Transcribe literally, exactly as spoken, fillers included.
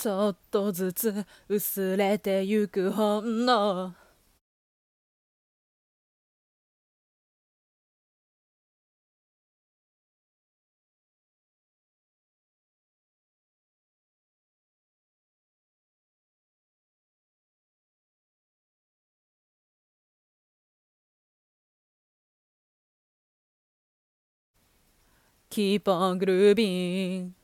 ちょっとずつ薄れてゆくほんのキープオングルービン